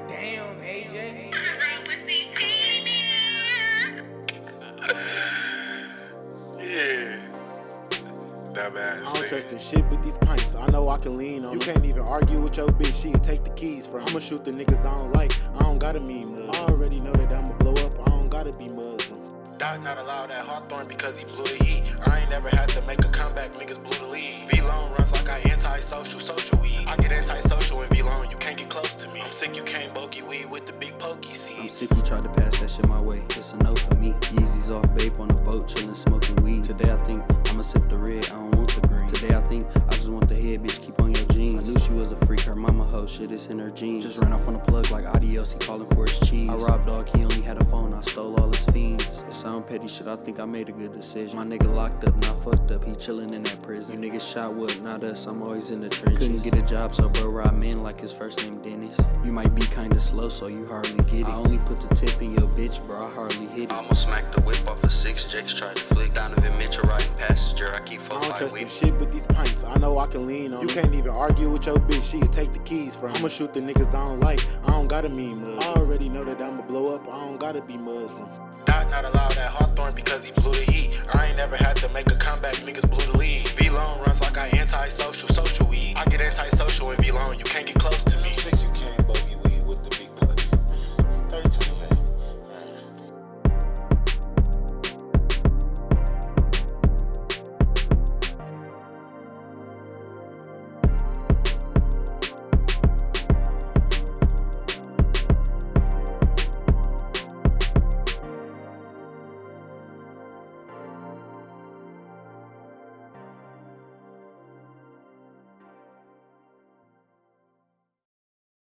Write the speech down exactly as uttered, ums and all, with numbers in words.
Damn, A J. Yeah. That bad. I don't trust in shit with these pints. I know I can lean on. You can't even argue with your bitch. She'll take the keys from. I'ma shoot the niggas I don't like. I don't gotta mean mud. I already know that I'ma blow up. I don't gotta be Muslim. Doc not allowed at Hawthorne because he blew the heat. I ain't never had to make a comeback. Niggas blew the lead. V-Lone runs like I anti-social, social weed. I get anti-social in V-Lone. You can't get close to me. I'm sick. You can't bogey weed with the big pokey seeds. I'm sick, you tried to pass that shit my way. It's a no for me. Yeezys off babe on the boat, chillin' smoking weed. Today I think I'ma sip the red, I don't want the green. Today I think I just want the head, bitch, keep on your jeans. I knew she was a freak, her mama hoe, shit is in her jeans. Just ran off on the plug like adios, he calling for his cheese. I robbed dog, he only had a phone, I stole all his fiends. It sound petty shit, I think I made a good decision. My nigga locked up, not fucked up, he chillin' in that prison. You niggas shot what, not us, I'm always in the trenches. Couldn't get a job, so bro robbed men like his first name Dennis. You might be kinda slow, so you hardly get it. I only put the tip in your bitch, bro, I hardly hit it. I almost smacked the whip off of six, Jakes tried to flick. Donovan Mitchell riding passenger, I keep I fucking don't like trust we in shit with these pints. I know I can lean on. You can't even argue with your bitch. She'll take the keys from. I'ma shoot the niggas I don't like. I don't gotta mean mud. I already know that I'ma blow up. I don't gotta be Muslim. Doc not allowed at Hawthorne because he blew the heat. I ain't never had to make a comeback. Niggas blew the lead. V-Lone runs like I anti-social, social weed. I get anti-social in V-Lone. You can't get close to me. I'm sick. You